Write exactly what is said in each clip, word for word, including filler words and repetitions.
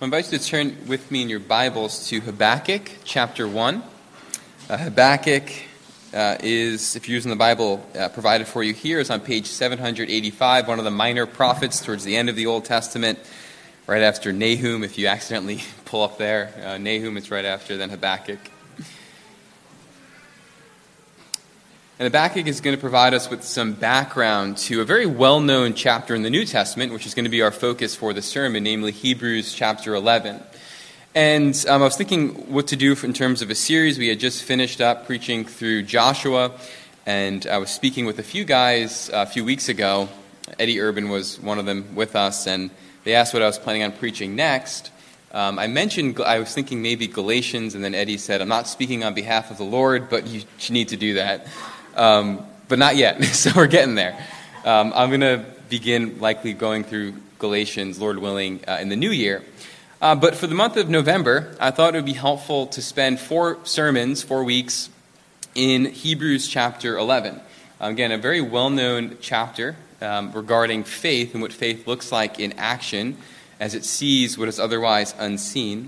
I invite you to turn with me in your Bibles to Habakkuk chapter one. Uh, Habakkuk uh, is, if you're using the Bible uh, provided for you here, is on page seven hundred eighty-five, one of the minor prophets towards the end of the Old Testament, right after Nahum. If you accidentally pull up there, uh, Nahum is right after, then Habakkuk. And Habakkuk is going to provide us with some background to a very well-known chapter in the New Testament, which is going to be our focus for the sermon, namely Hebrews chapter eleven. And um, I was thinking what to do in terms of a series. We had just finished up preaching through Joshua, and I was speaking with a few guys uh, a few weeks ago. Eddie Urban was one of them with us, and they asked what I was planning on preaching next. Um, I mentioned, I was thinking maybe Galatians, and then Eddie said, I'm not speaking on behalf of the Lord, but you need to do that. Um, but not yet, so we're getting there. Um, I'm going to begin likely going through Galatians, Lord willing, uh, in the new year. Uh, but for the month of November, I thought it would be helpful to spend four sermons, four weeks, in Hebrews chapter eleven. Um, again, a very well-known chapter um, regarding faith and what faith looks like in action as it sees what is otherwise unseen.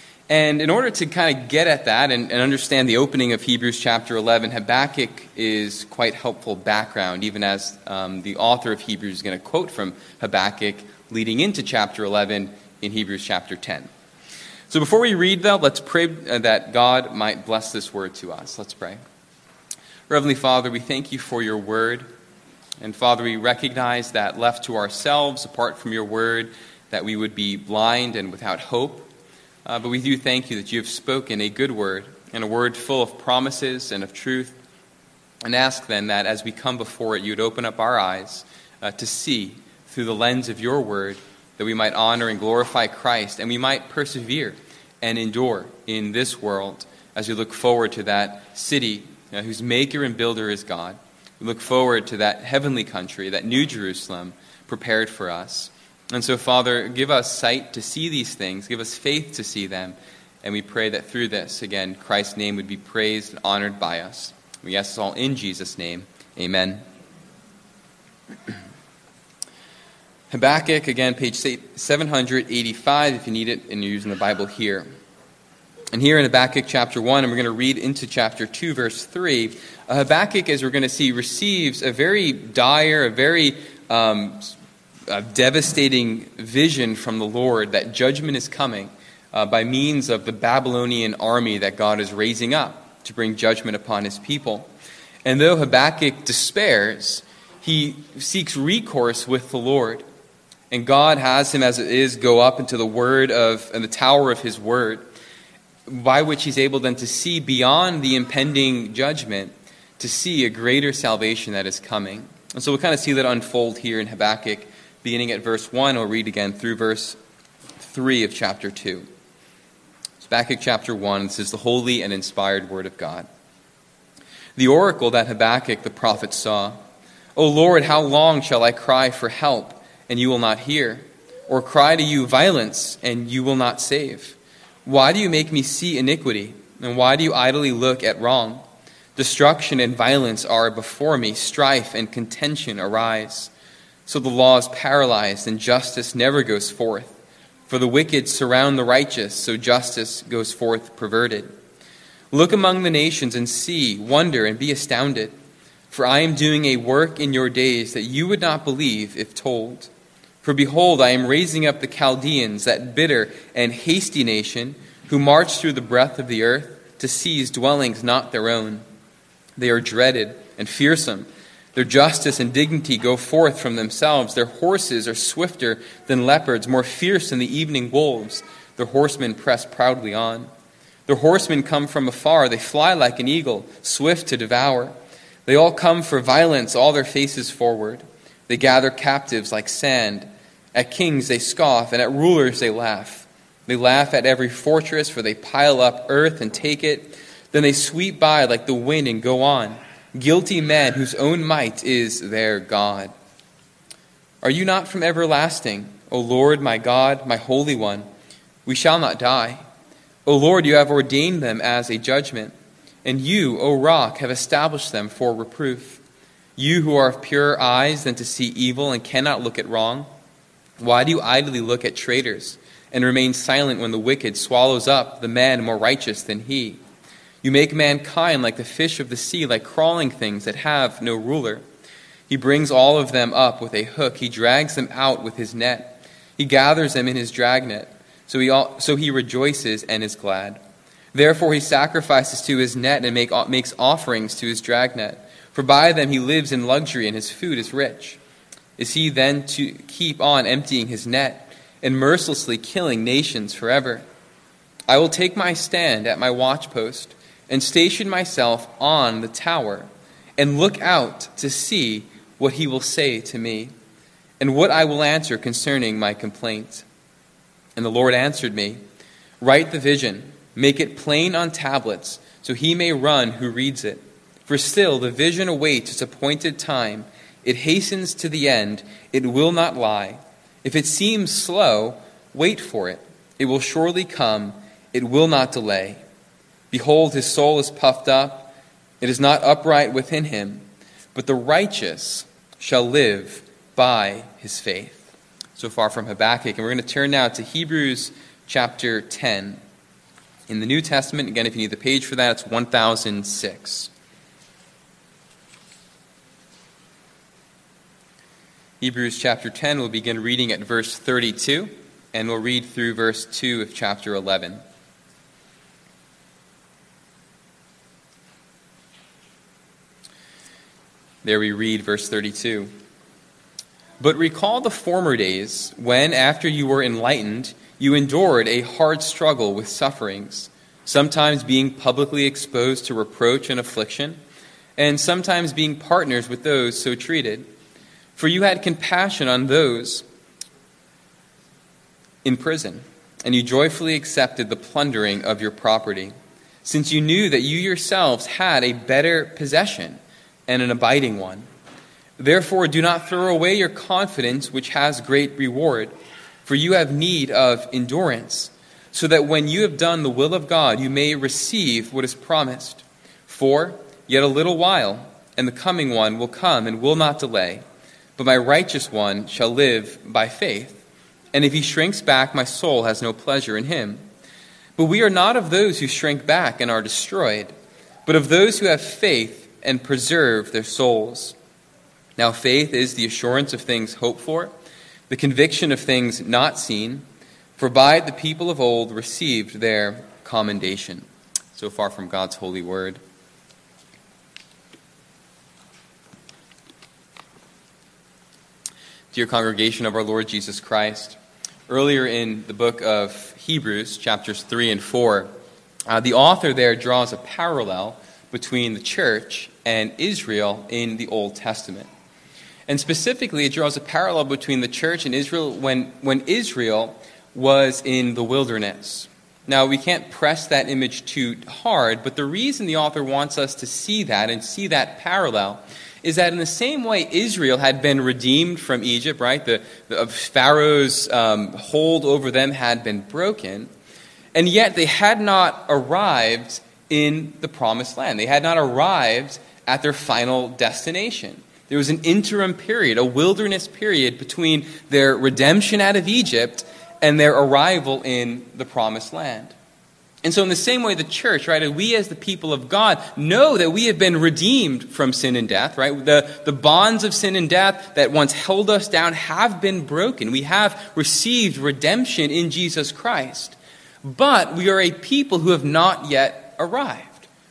And in order to kind of get at that and, and understand the opening of Hebrews chapter eleven, Habakkuk is quite helpful background, even as um, the author of Hebrews is going to quote from Habakkuk leading into chapter eleven in Hebrews chapter ten. So before we read, though, let's pray that God might bless this word to us. Let's pray. Heavenly Father, we thank you for your word. And Father, we recognize that left to ourselves, apart from your word, that we would be blind and without hope. Uh, but we do thank you that you have spoken a good word, and a word full of promises and of truth. And ask then that as we come before it, you would open up our eyes uh, to see through the lens of your word, that we might honor and glorify Christ, and we might persevere and endure in this world as we look forward to that city uh, whose maker and builder is God. We look forward to that heavenly country, that new Jerusalem prepared for us. And so, Father, give us sight to see these things. Give us faith to see them. And we pray that through this, again, Christ's name would be praised and honored by us. We ask this all in Jesus' name. Amen. Habakkuk, again, page seven hundred eighty-five, if you need it, and you're using the Bible here. And here in Habakkuk chapter one, and we're going to read into chapter two, verse three, uh, Habakkuk, as we're going to see, receives a very dire, a very um, a devastating vision from the Lord that judgment is coming uh, by means of the Babylonian army that God is raising up to bring judgment upon his people. And though Habakkuk despairs, he seeks recourse with the Lord. And God has him, as it is, go up into the word of, and the tower of his word, by which he's able then to see beyond the impending judgment, to see a greater salvation that is coming. And so we'll kind of see that unfold here in Habakkuk, beginning at verse one, we'll read again through verse three of chapter two. So Habakkuk chapter one, this is the holy and inspired word of God. The oracle that Habakkuk the prophet saw. O Lord, how long shall I cry for help, and you will not hear? Or cry to you violence, and you will not save? Why do you make me see iniquity, and why do you idly look at wrong? Destruction and violence are before me, strife and contention arise. So the law is paralyzed, and justice never goes forth. For the wicked surround the righteous, so justice goes forth perverted. Look among the nations and see, wonder and be astounded. For I am doing a work in your days that you would not believe if told. For behold, I am raising up the Chaldeans, that bitter and hasty nation, who march through the breadth of the earth to seize dwellings not their own. They are dreaded and fearsome. Their justice and dignity go forth from themselves. Their horses are swifter than leopards, more fierce than the evening wolves. Their horsemen press proudly on. Their horsemen come from afar. They fly like an eagle, swift to devour. They all come for violence, all their faces forward. They gather captives like sand. At kings they scoff, and at rulers they laugh. They laugh at every fortress, for they pile up earth and take it. Then they sweep by like the wind and go on. Guilty men whose own might is their God. Are you not from everlasting, O Lord, my God, my Holy One? We shall not die. O Lord, you have ordained them as a judgment, and you, O Rock, have established them for reproof. You who are of purer eyes than to see evil and cannot look at wrong. Why do you idly look at traitors and remain silent when the wicked swallows up the man more righteous than he? You make mankind like the fish of the sea, like crawling things that have no ruler. He brings all of them up with a hook. He drags them out with his net. He gathers them in his dragnet. So he, all, so he rejoices and is glad. Therefore he sacrifices to his net and make, makes offerings to his dragnet. For by them he lives in luxury and his food is rich. Is he then to keep on emptying his net and mercilessly killing nations forever? I will take my stand at my watchpost and station myself on the tower and look out to see what he will say to me and what I will answer concerning my complaint. And the Lord answered me, write the vision, make it plain on tablets, so he may run who reads it. For still the vision awaits its appointed time. It hastens to the end. It will not lie. If it seems slow, wait for it. It will surely come. It will not delay. Behold, his soul is puffed up. It is not upright within him. But the righteous shall live by his faith. So far from Habakkuk. And we're going to turn now to Hebrews chapter ten. In the New Testament, again, if you need the page for that, it's one thousand six. Hebrews chapter ten, we'll begin reading at verse thirty-two, and we'll read through verse two of chapter eleven. There we read verse thirty-two. But recall the former days when, after you were enlightened, you endured a hard struggle with sufferings, sometimes being publicly exposed to reproach and affliction, and sometimes being partners with those so treated. For you had compassion on those in prison, and you joyfully accepted the plundering of your property, since you knew that you yourselves had a better possession and an abiding one. Therefore, do not throw away your confidence, which has great reward, for you have need of endurance, so that when you have done the will of God, you may receive what is promised. For yet a little while, and the coming one will come and will not delay. But my righteous one shall live by faith. And if he shrinks back, my soul has no pleasure in him. But we are not of those who shrink back and are destroyed, but of those who have faith and preserve their souls. Now faith is the assurance of things hoped for, the conviction of things not seen, for by the people of old received their commendation. So far from God's holy word. Dear congregation of our Lord Jesus Christ, earlier in the book of Hebrews, chapters three and four, uh, the author there draws a parallel between the church and Israel in the Old Testament. And specifically, it draws a parallel between the church and Israel when, when Israel was in the wilderness. Now, we can't press that image too hard, but the reason the author wants us to see that and see that parallel is that in the same way Israel had been redeemed from Egypt, right? The, the Pharaoh's um, hold over them had been broken, and yet they had not arrived in the promised land. They had not arrived at their final destination. There was an interim period, a wilderness period between their redemption out of Egypt and their arrival in the promised land. And so in the same way, the church, right, we as the people of God know that we have been redeemed from sin and death, right? The, the bonds of sin and death that once held us down have been broken. We have received redemption in Jesus Christ. But we are a people who have not yet arrived.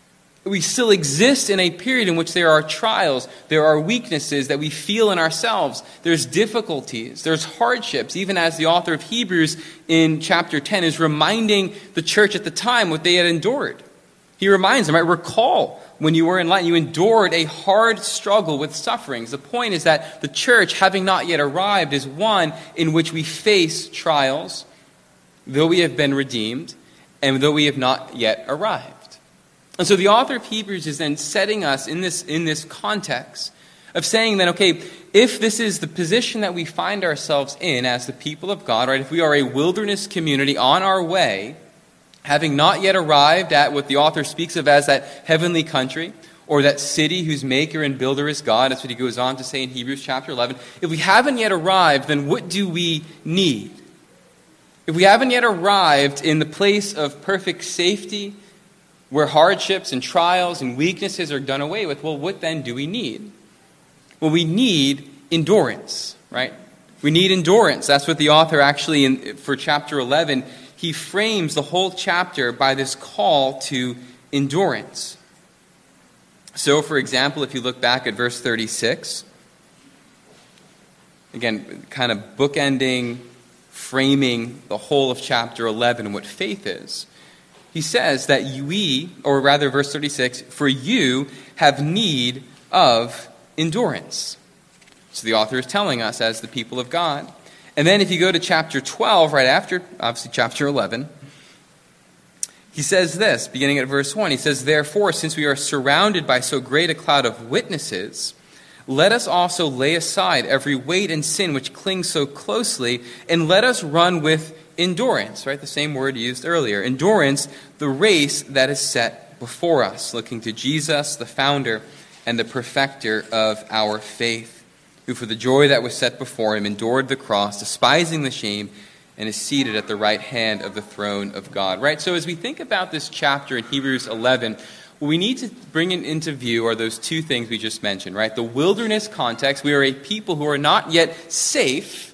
We still exist in a period in which there are trials, there are weaknesses that we feel in ourselves, there's difficulties, there's hardships, even as the author of Hebrews in chapter ten is reminding the church at the time what they had endured. He reminds them, right, recall when you were in light, you endured a hard struggle with sufferings. The point is that the church, having not yet arrived, is one in which we face trials, though we have been redeemed, and though we have not yet arrived. And so the author of Hebrews is then setting us in this, in this context of saying that, okay, if this is the position that we find ourselves in as the people of God, right, if we are a wilderness community on our way, having not yet arrived at what the author speaks of as that heavenly country, or that city whose maker and builder is God. That's what he goes on to say in Hebrews chapter eleven. If we haven't yet arrived, then what do we need? If we haven't yet arrived in the place of perfect safety, where hardships and trials and weaknesses are done away with, well, what then do we need? Well, we need endurance, right? We need endurance. That's what the author actually, in, for chapter eleven, he frames the whole chapter by this call to endurance. So, for example, if you look back at verse thirty-six, again, kind of bookending, framing the whole of chapter eleven, what faith is. He says that we, or rather verse thirty-six, for you have need of endurance. So the author is telling us as the people of God. And then if you go to chapter twelve, right after, obviously, chapter eleven, he says this, beginning at verse one. He says, therefore, since we are surrounded by so great a cloud of witnesses, let us also lay aside every weight and sin which clings so closely, and let us run with endurance, right? The same word used earlier. Endurance, the race that is set before us, looking to Jesus, the founder and the perfecter of our faith, who for the joy that was set before him endured the cross, despising the shame, and is seated at the right hand of the throne of God. Right? So as we think about this chapter in Hebrews eleven, what we need to bring into view are those two things we just mentioned, right? The wilderness context. We are a people who are not yet safe,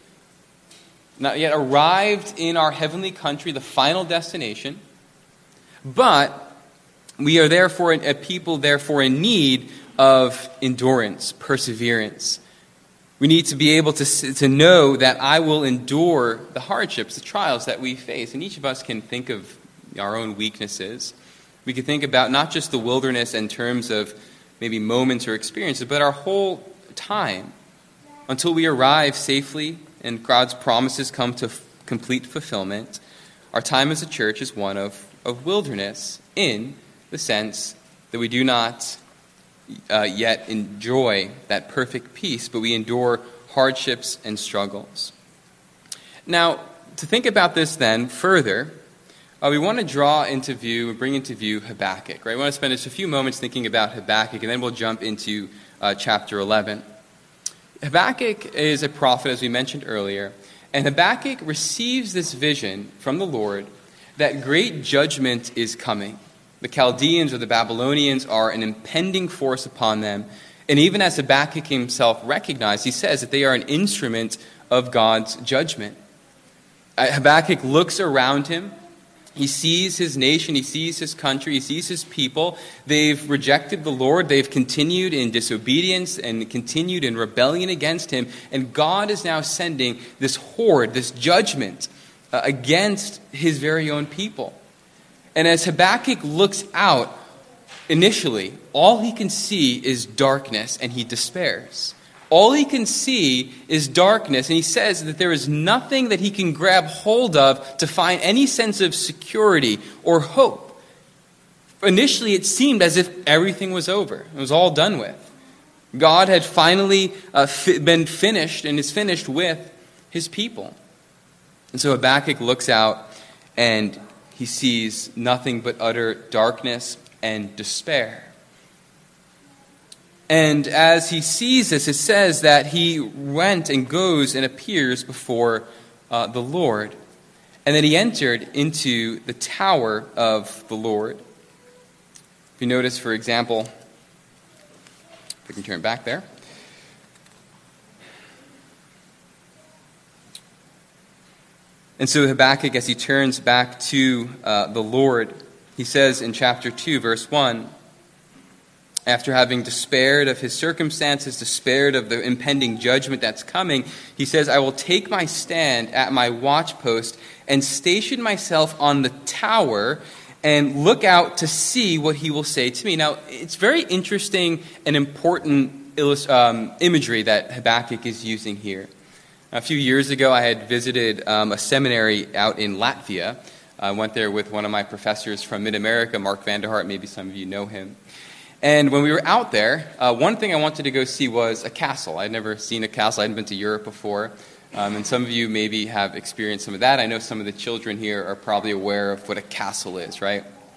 not yet arrived in our heavenly country, the final destination, but we are therefore a people therefore in need of endurance, perseverance. We need to be able to, to know that I will endure the hardships, the trials that we face. And each of us can think of our own weaknesses. We can think about not just the wilderness in terms of maybe moments or experiences, but our whole time until we arrive safely and God's promises come to f- complete fulfillment. Our time as a church is one of, of wilderness in the sense that we do not uh, yet enjoy that perfect peace, but we endure hardships and struggles. Now, to think about this then further, uh, we want to draw into view, bring into view Habakkuk. Right? We want to spend just a few moments thinking about Habakkuk, and then we'll jump into uh, chapter eleven. Habakkuk is a prophet, as we mentioned earlier, and Habakkuk receives this vision from the Lord that great judgment is coming. The Chaldeans or the Babylonians are an impending force upon them. And even as Habakkuk himself recognized, he says that they are an instrument of God's judgment. Habakkuk looks around him. He sees his nation. He sees his country. He sees his people. They've rejected the Lord. They've continued in disobedience and continued in rebellion against him. And God is now sending this horde, this judgment uh, against his very own people. And as Habakkuk looks out, initially, all he can see is darkness, and he despairs. All he can see is darkness, and he says that there is nothing that he can grab hold of to find any sense of security or hope. Initially, it seemed as if everything was over. It was all done with. God had finally uh, fi- been finished and is finished with his people. And so Habakkuk looks out, and he sees nothing but utter darkness and despair. And as he sees this, it says that he went and goes and appears before uh, the Lord. And that he entered into the tower of the Lord. If you notice, for example, if we can turn back there. And so Habakkuk, as he turns back to uh, the Lord, he says in chapter two, verse one, after having despaired of his circumstances, despaired of the impending judgment that's coming, he says, I will take my stand at my watchpost and station myself on the tower and look out to see what he will say to me. Now, it's very interesting and important illust- um, imagery that Habakkuk is using here. A few years ago, I had visited um, a seminary out in Latvia. I went there with one of my professors from Mid-America, Mark Vanderhart. Maybe some of you know him. And when we were out there, uh, one thing I wanted to go see was a castle. I'd never seen a castle. I hadn't been to Europe before. Um, and some of you maybe have experienced some of that. I know some of the children here are probably aware of what a castle is, right?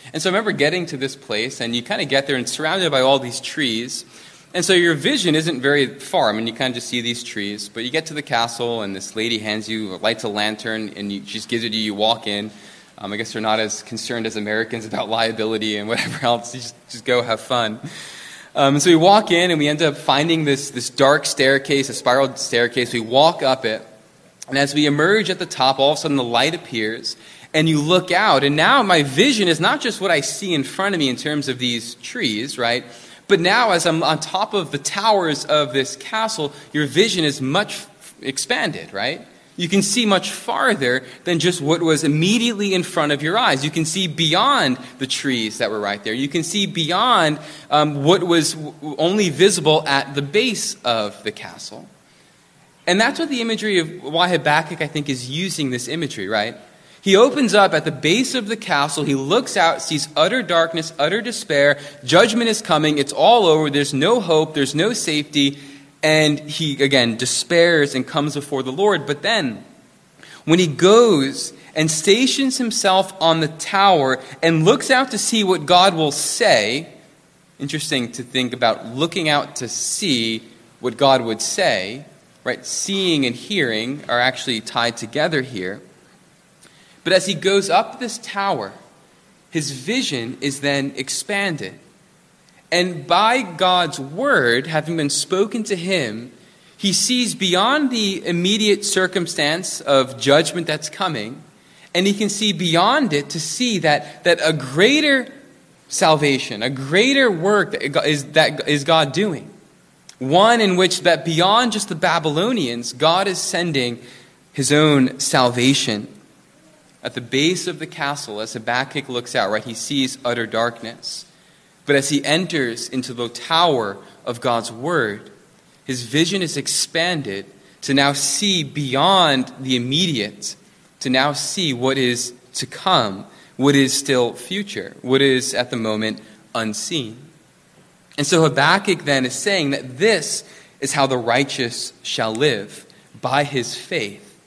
And so I remember getting to this place, and you kind of get there and it's surrounded by all these trees. And so your vision isn't very far. I mean, you kind of just see these trees. But you get to the castle, and this lady hands you, lights a lantern, and you, she just gives it to you. You walk in. Um, I guess they're not as concerned as Americans about liability and whatever else. You just, just go have fun. Um, so we walk in, and we end up finding this, this dark staircase, a spiral staircase. We walk up it. And as we emerge at the top, all of a sudden the light appears. And you look out. And now my vision is not just what I see in front of me in terms of these trees, right? But now, as I'm on top of the towers of this castle, your vision is much expanded, right? You can see much farther than just what was immediately in front of your eyes. You can see beyond the trees that were right there. You can see beyond um, what was only visible at the base of the castle. And that's what the imagery of why Habakkuk, I think, is using this imagery, right? He opens up at the base of the castle. He looks out, sees utter darkness, utter despair. Judgment is coming. It's all over. There's no hope. There's no safety. And he, again, despairs and comes before the Lord. But then, when he goes and stations himself on the tower and looks out to see what God will say, interesting to think about looking out to see what God would say, right? Seeing and hearing are actually tied together here. But as he goes up this tower, his vision is then expanded. And by God's word, having been spoken to him, he sees beyond the immediate circumstance of judgment that's coming, and he can see beyond it to see that, that a greater salvation, a greater work that is, that is God doing. One in which that beyond just the Babylonians, God is sending his own salvation. At the base of the castle, as Habakkuk looks out, right, he sees utter darkness. But as he enters into the tower of God's word, his vision is expanded to now see beyond the immediate, to now see what is to come, what is still future, what is at the moment unseen. And so Habakkuk then is saying that this is how the righteous shall live, by his faith,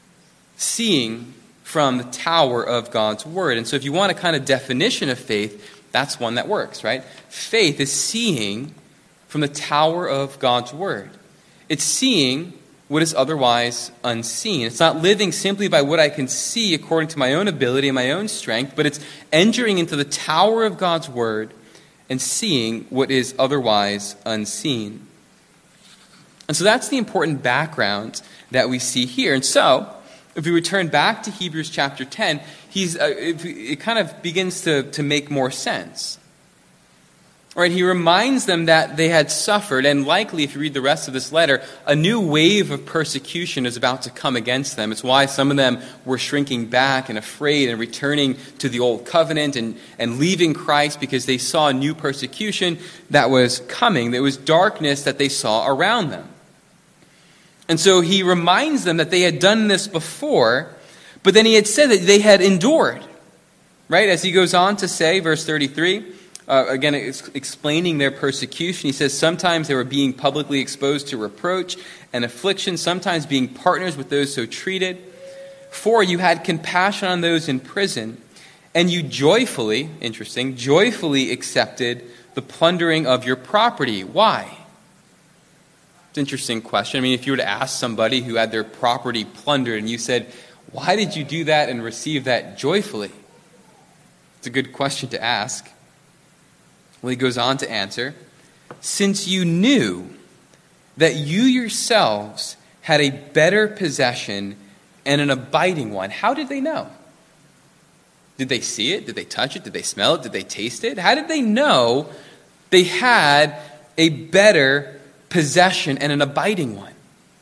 seeing from the tower of God's word. And so if you want a kind of definition of faith, that's one that works, right? Faith is seeing from the tower of God's word. It's seeing what is otherwise unseen. It's not living simply by what I can see according to my own ability and my own strength, but it's entering into the tower of God's word and seeing what is otherwise unseen. And so that's the important background that we see here. And so, if we return back to Hebrews chapter ten, he's, uh, it, it kind of begins to, to make more sense. All right, he reminds them that they had suffered, and likely, if you read the rest of this letter, a new wave of persecution is about to come against them. It's why some of them were shrinking back and afraid and returning to the old covenant and, and leaving Christ because they saw new persecution that was coming. There was darkness that they saw around them. And so he reminds them that they had done this before, but then he had said that they had endured. Right? As he goes on to say, verse thirty-three, uh, again ex- explaining their persecution, he says, sometimes they were being publicly exposed to reproach and affliction, sometimes being partners with those so treated. For you had compassion on those in prison, and you joyfully, interesting, joyfully accepted the plundering of your property. Why? It's an interesting question. I mean, if you were to ask somebody who had their property plundered and you said, why did you do that and receive that joyfully? It's a good question to ask. Well, he goes on to answer, since you knew that you yourselves had a better possession and an abiding one. How did they know? Did they see it? Did they touch it? Did they smell it? Did they taste it? How did they know they had a better possession and an abiding one?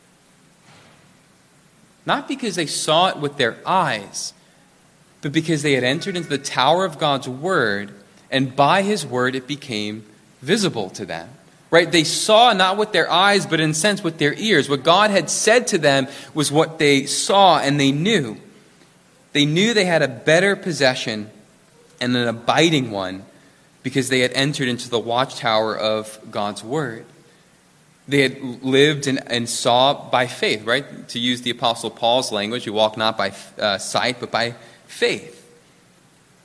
Not because they saw it with their eyes, but because they had entered into the tower of God's word, and by his word it became visible to them. Right? They saw not with their eyes, but in a sense with their ears. What God had said to them was what they saw and they knew. They knew they had a better possession and an abiding one because they had entered into the watchtower of God's word. They had lived and, and saw by faith, right? To use the Apostle Paul's language, you walk not by uh, sight, but by faith.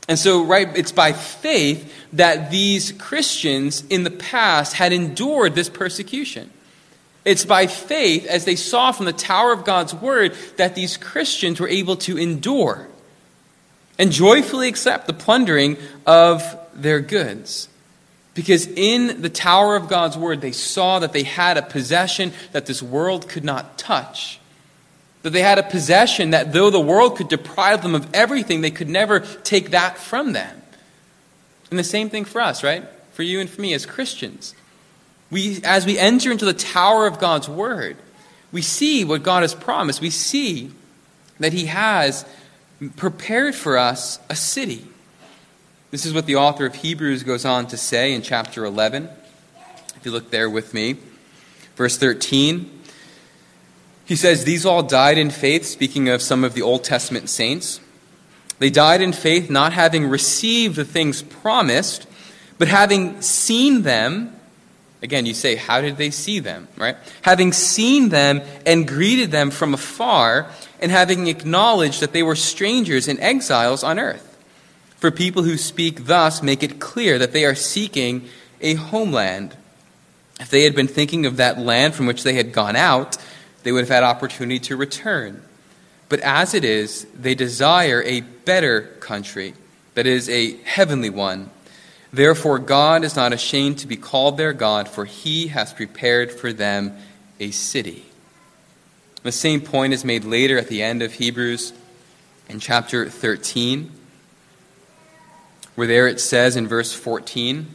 And so, right, it's by faith that these Christians in the past had endured this persecution. It's by faith, as they saw from the tower of God's word, that these Christians were able to endure and joyfully accept the plundering of their goods. Because in the tower of God's word, they saw that they had a possession that this world could not touch. That they had a possession that though the world could deprive them of everything, they could never take that from them. And the same thing for us, right? For you and for me as Christians. We, as we enter into the tower of God's word, we see what God has promised. We see that he has prepared for us a city. This is what the author of Hebrews goes on to say in chapter eleven. If you look there with me, verse thirteen. He says, these all died in faith, speaking of some of the Old Testament saints. They died in faith, not having received the things promised, but having seen them. Again, you say, how did they see them, right? Having seen them and greeted them from afar, and having acknowledged that they were strangers and exiles on earth. For people who speak thus make it clear that they are seeking a homeland. If they had been thinking of that land from which they had gone out, they would have had opportunity to return. But as it is, they desire a better country, that is, a heavenly one. Therefore, God is not ashamed to be called their God, for he has prepared for them a city. The same point is made later at the end of Hebrews in chapter thirteen, where there it says in verse fourteen,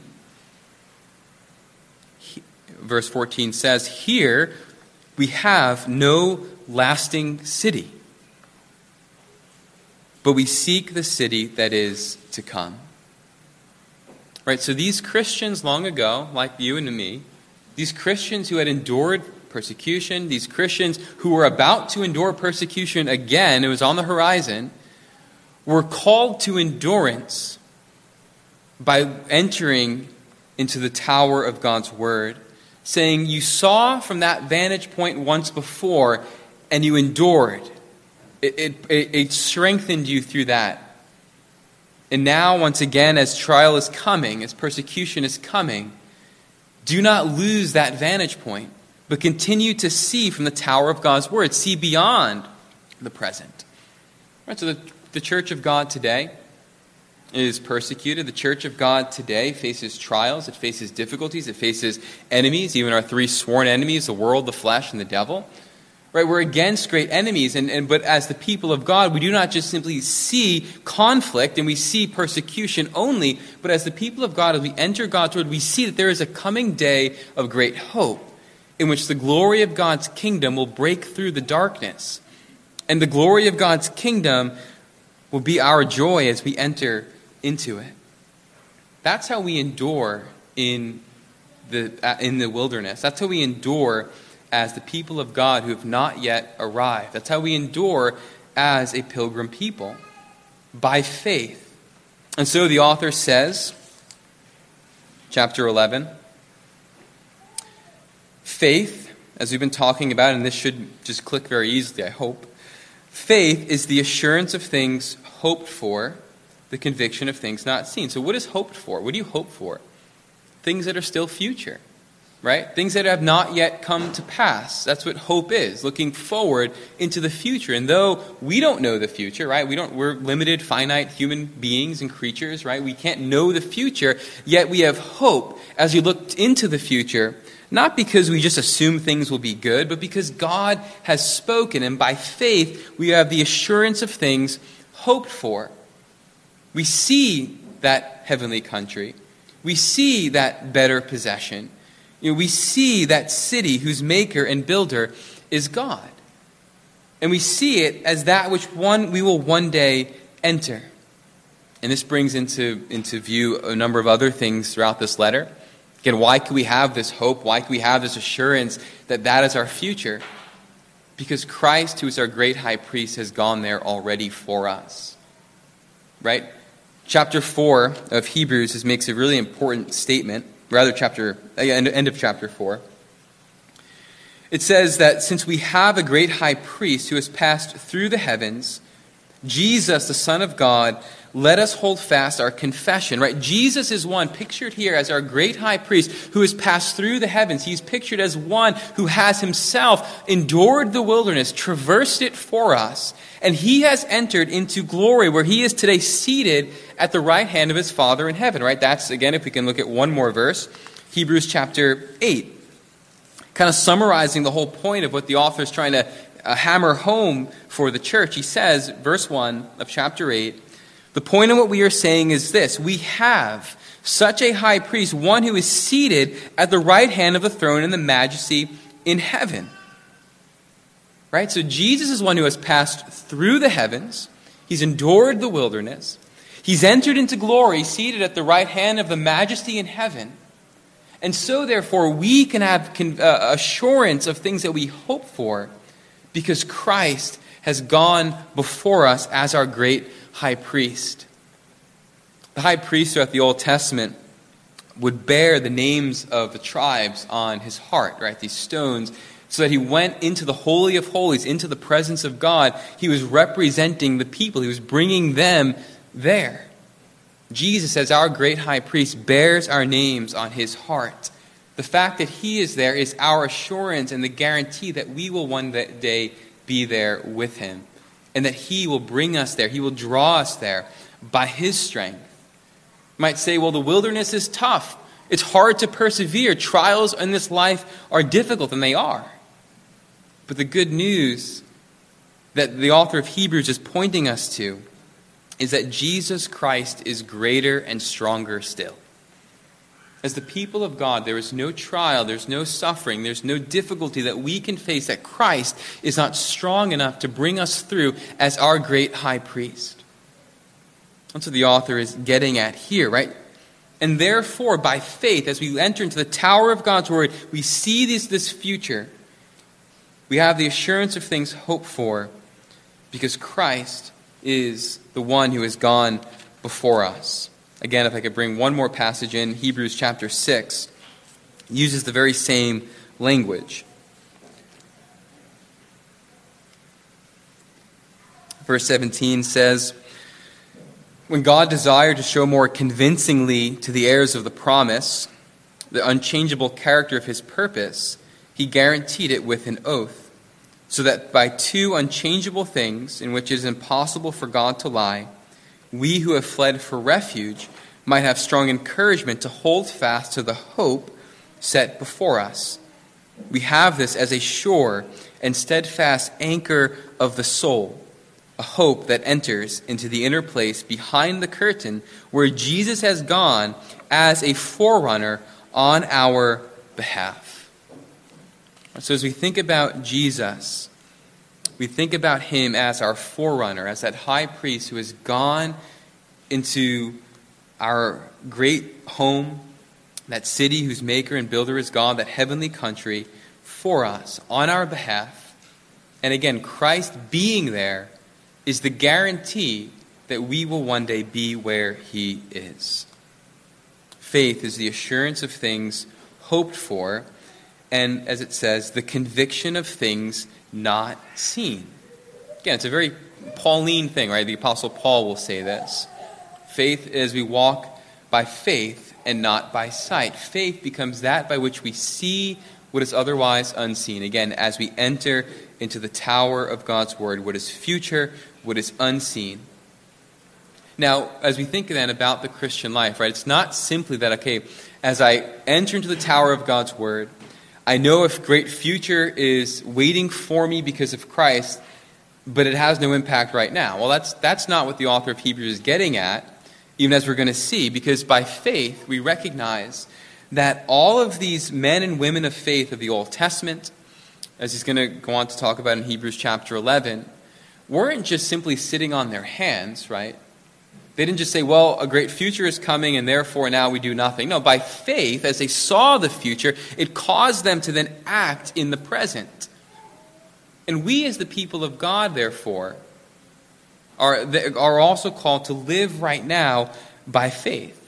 verse fourteen says, here we have no lasting city, but we seek the city that is to come. Right, so these Christians long ago, like you and me, these Christians who had endured persecution, these Christians who were about to endure persecution again, it was on the horizon, were called to endurance by entering into the tower of God's word, saying, you saw from that vantage point once before, and you endured. It, it, it strengthened you through that. And now, once again, as trial is coming, as persecution is coming, do not lose that vantage point, but continue to see from the tower of God's word. See beyond the present. Right, so the, the church of God today is persecuted. The church of God today faces trials. It faces difficulties. It faces enemies, even our three sworn enemies, the world, the flesh, and the devil. Right, we're against great enemies, and, and but as the people of God, we do not just simply see conflict and we see persecution only, but as the people of God, as we enter God's word, we see that there is a coming day of great hope in which the glory of God's kingdom will break through the darkness. And the glory of God's kingdom will be our joy as we enter into it. That's how we endure in the uh, in the wilderness. That's how we endure as the people of God who have not yet arrived. That's how we endure as a pilgrim people, by faith. And so the author says, chapter eleven, faith, as we've been talking about, and this should just click very easily, I hope, faith is the assurance of things hoped for, the conviction of things not seen. So what is hoped for? What do you hope for? Things that are still future. Right? Things that have not yet come to pass. That's what hope is, looking forward into the future. And though we don't know the future, right? We don't, we're limited, finite human beings and creatures, right? We can't know the future, yet we have hope as we look into the future, not because we just assume things will be good, but because God has spoken, and by faith we have the assurance of things hoped for. We see that heavenly country. We see that better possession. You know, we see that city whose maker and builder is God. And we see it as that which one we will one day enter. And this brings into, into view a number of other things throughout this letter. Again, why can we have this hope? Why can we have this assurance that that is our future? Because Christ, who is our great high priest, has gone there already for us. Right? Chapter four of Hebrews is, makes a really important statement. Rather, chapter end, end of chapter four. It says that since we have a great high priest who has passed through the heavens, Jesus, the Son of God, let us hold fast our confession, right? Jesus is one pictured here as our great high priest who has passed through the heavens. He's pictured as one who has himself endured the wilderness, traversed it for us, and he has entered into glory where he is today seated at the right hand of his Father in heaven, right? That's, again, if we can look at one more verse, Hebrews chapter eight, kind of summarizing the whole point of what the author is trying to uh, hammer home for the church. He says, verse one of chapter eight, the point of what we are saying is this: we have such a high priest, one who is seated at the right hand of the throne in the majesty in heaven. Right? So Jesus is one who has passed through the heavens. He's endured the wilderness. He's entered into glory, seated at the right hand of the majesty in heaven. And so, therefore, we can have uh, assurance of things that we hope for because Christ has gone before us as our great high priest. The high priest throughout the Old Testament would bear the names of the tribes on his heart, right? These stones, so that he went into the Holy of Holies, into the presence of God. He was representing the people. He was bringing them there. Jesus, as our great high priest, bears our names on his heart. The fact that he is there is our assurance and the guarantee that we will one day be there with him, and that he will bring us there. He will draw us there by his strength. You might say, well, the wilderness is tough. It's hard to persevere. Trials in this life are difficult, and they are. But the good news that the author of Hebrews is pointing us to is that Jesus Christ is greater and stronger still. As the people of God, there is no trial, there's no suffering, there's no difficulty that we can face that Christ is not strong enough to bring us through as our great high priest. That's what the author is getting at here, right? And therefore, by faith, as we enter into the tower of God's word, we see this, this future. We have the assurance of things hoped for because Christ is the one who has gone before us. Again, if I could bring one more passage in, Hebrews chapter six uses the very same language. Verse seventeen says, when God desired to show more convincingly to the heirs of the promise the unchangeable character of his purpose, he guaranteed it with an oath, so that by two unchangeable things in which it is impossible for God to lie, we who have fled for refuge might have strong encouragement to hold fast to the hope set before us. We have this as a sure and steadfast anchor of the soul, a hope that enters into the inner place behind the curtain where Jesus has gone as a forerunner on our behalf. So as we think about Jesus, we think about him as our forerunner, as that high priest who has gone into our great home, that city whose maker and builder is God, that heavenly country, for us, on our behalf. And again, Christ being there is the guarantee that we will one day be where he is. Faith is the assurance of things hoped for, and as it says, the conviction of things not seen. Again, it's a very Pauline thing, right? The Apostle Paul will say this. Faith is we walk by faith and not by sight. Faith becomes that by which we see what is otherwise unseen. Again, as we enter into the tower of God's word, what is future, what is unseen. Now, as we think then about the Christian life, right, it's not simply that, okay, as I enter into the tower of God's word, I know a great future is waiting for me because of Christ, but it has no impact right now. Well, that's that's not what the author of Hebrews is getting at, even as we're going to see, because by faith we recognize that all of these men and women of faith of the Old Testament, as he's going to go on to talk about in Hebrews chapter eleven, weren't just simply sitting on their hands, right? They didn't just say, well, a great future is coming and therefore now we do nothing. No, by faith, as they saw the future, it caused them to then act in the present. And we as the people of God, therefore, are, are also called to live right now by faith.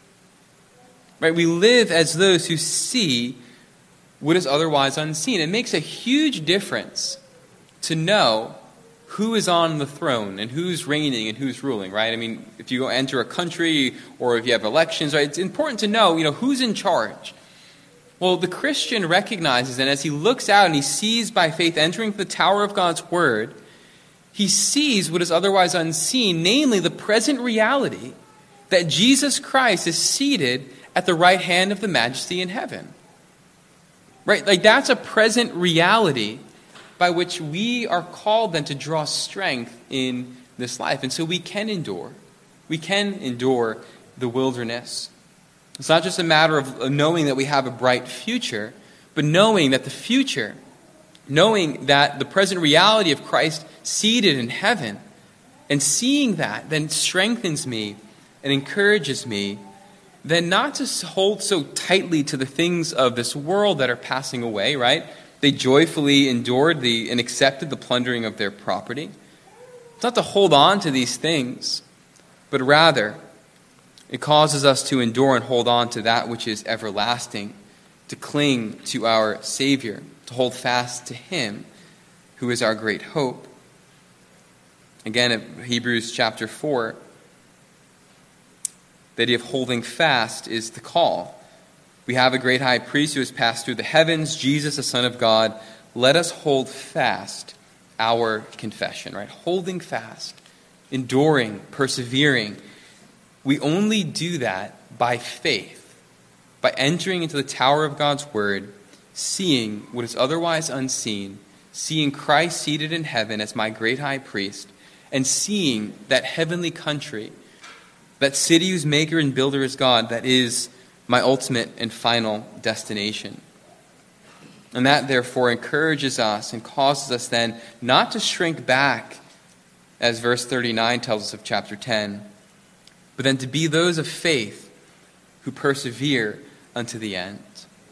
Right? We live as those who see what is otherwise unseen. It makes a huge difference to know who is on the throne and who's reigning and who's ruling, right? I mean, if you go enter a country or if you have elections, right, it's important to know, you know, who's in charge. Well, the Christian recognizes that as he looks out and he sees by faith entering the tower of God's word, he sees what is otherwise unseen, namely the present reality that Jesus Christ is seated at the right hand of the Majesty in heaven. Right? Like that's a present reality by which we are called then to draw strength in this life. And so we can endure. We can endure the wilderness. It's not just a matter of knowing that we have a bright future, but knowing that the future, knowing that the present reality of Christ seated in heaven, and seeing that then strengthens me and encourages me then not to hold so tightly to the things of this world that are passing away, right? They joyfully endured the and accepted the plundering of their property. It's not to hold on to these things, but rather it causes us to endure and hold on to that which is everlasting, to cling to our Savior, to hold fast to Him who is our great hope. Again, in Hebrews chapter four, the idea of holding fast is the call. We have a great high priest who has passed through the heavens, Jesus, the Son of God. Let us hold fast our confession, right? Holding fast, enduring, persevering. We only do that by faith, by entering into the tower of God's word, seeing what is otherwise unseen, seeing Christ seated in heaven as my great high priest, and seeing that heavenly country, that city whose maker and builder is God, that is my ultimate and final destination. And that, therefore, encourages us and causes us then not to shrink back, as verse thirty-nine tells us of chapter ten, but then to be those of faith who persevere unto the end.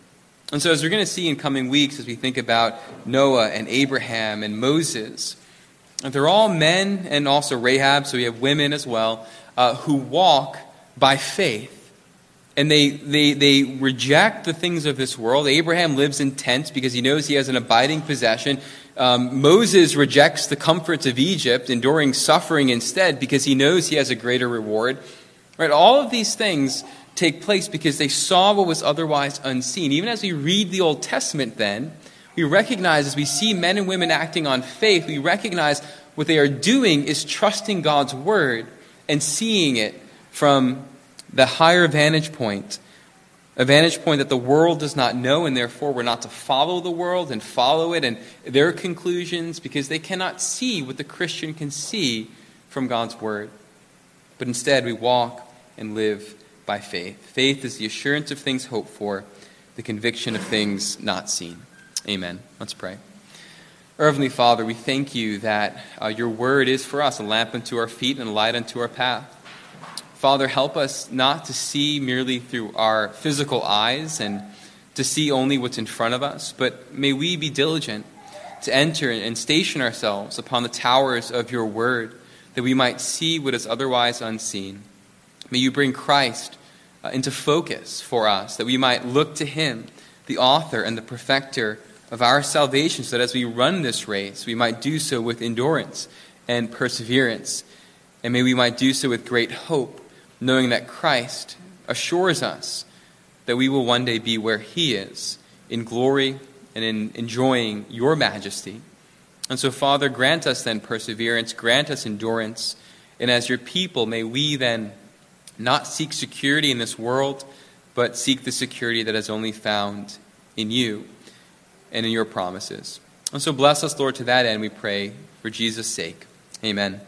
And so as we're going to see in coming weeks, as we think about Noah and Abraham and Moses, they're all men and also Rahab, so we have women as well, uh, who walk by faith. And they, they, they reject the things of this world. Abraham lives in tents because he knows he has an abiding possession. Um, Moses rejects the comforts of Egypt, enduring suffering instead because he knows he has a greater reward. Right? All of these things take place because they saw what was otherwise unseen. Even as we read the Old Testament then, we recognize as we see men and women acting on faith, we recognize what they are doing is trusting God's word and seeing it from the higher vantage point, a vantage point that the world does not know, and therefore we're not to follow the world and follow it and their conclusions because they cannot see what the Christian can see from God's word. But instead we walk and live by faith. Faith is the assurance of things hoped for, the conviction of things not seen. Amen. Let's pray. Our Heavenly Father, we thank you that uh, your word is for us a lamp unto our feet and a light unto our path. Father, help us not to see merely through our physical eyes and to see only what's in front of us, but may we be diligent to enter and station ourselves upon the towers of your word, that we might see what is otherwise unseen. May you bring Christ uh, into focus for us, that we might look to him, the author and the perfecter of our salvation, so that as we run this race, we might do so with endurance and perseverance. And may we might do so with great hope, knowing that Christ assures us that we will one day be where he is, in glory and in enjoying your majesty. And so, Father, grant us then perseverance, grant us endurance, and as your people, may we then not seek security in this world, but seek the security that is only found in you and in your promises. And so bless us, Lord, to that end, we pray, for Jesus' sake. Amen.